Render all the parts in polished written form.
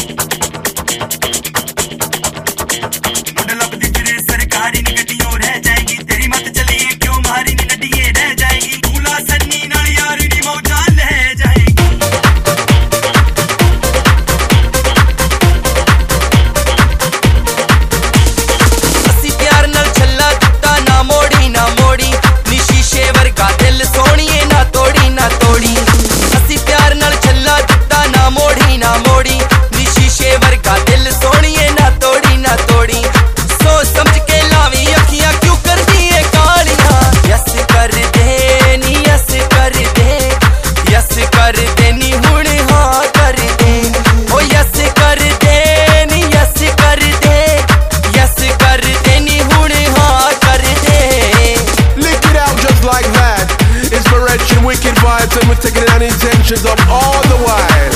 Wicked vibes and we're taking it on intentions of all the while.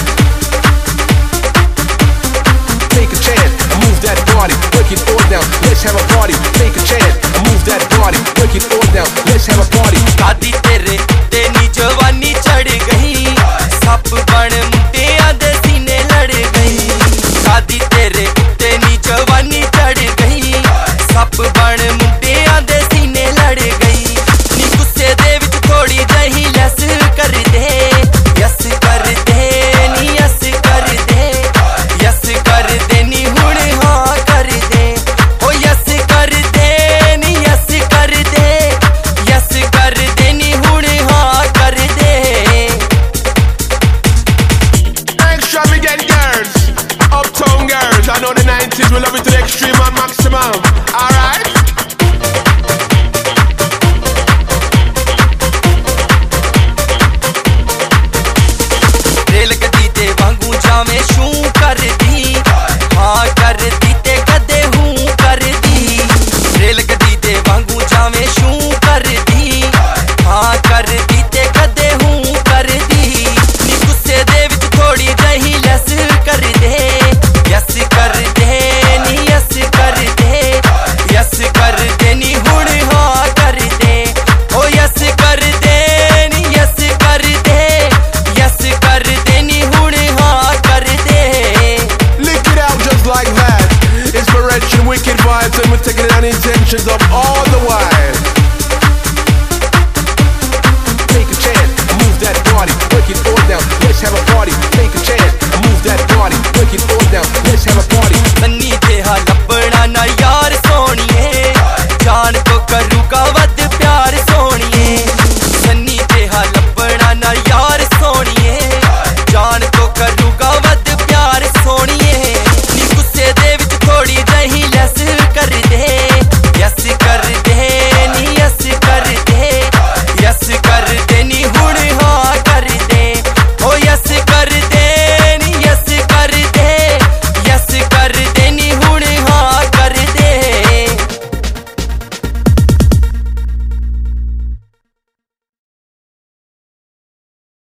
Take a chance and move that body, break it all down, let's have a party. Take a chance and move that body, break it all down, let's have a party. शादी तेरे तेनी जवानी चढ़ गई, सप बन मुंडियां दे सीने लड़ गई। शादी तेरे तेनी जवानी चढ़ गई, सप बन मुंडियां दे सीने लड़ गई। नी गुस्से दे विच थोड़ी जही लस कर दे, यस कर दे नी यस कर दे, यस कर दे नी हुण हाँ कर दे, ओ यस कर दे नी यस कर दे, यस कर दे नी हुण हाँ कर दे। Extravagant girls, uptown girls, I know the 90s we love it to the extreme and maximum. Alright? Rail गड्डी दे वांगू जावे शू कर दी, हाँ कर दी ते कदे हूँ कर दी। रेल गड्डी दे वांगू जावे शू कर दी, हाँ कर दी ते कदे हूँ कर दी। नी गुस्से दे विच थोड़ी जही लस कर दे, यस कर दे नी यस कर दे, यस कर दे नी हुण हाँ कर दे, ओ यस कर दे नी यस कर दे, यस कर दे नी हुण हाँ कर दे। Lick it out just like that. Inspiration, wicked vibes and we're taking it on intentions of all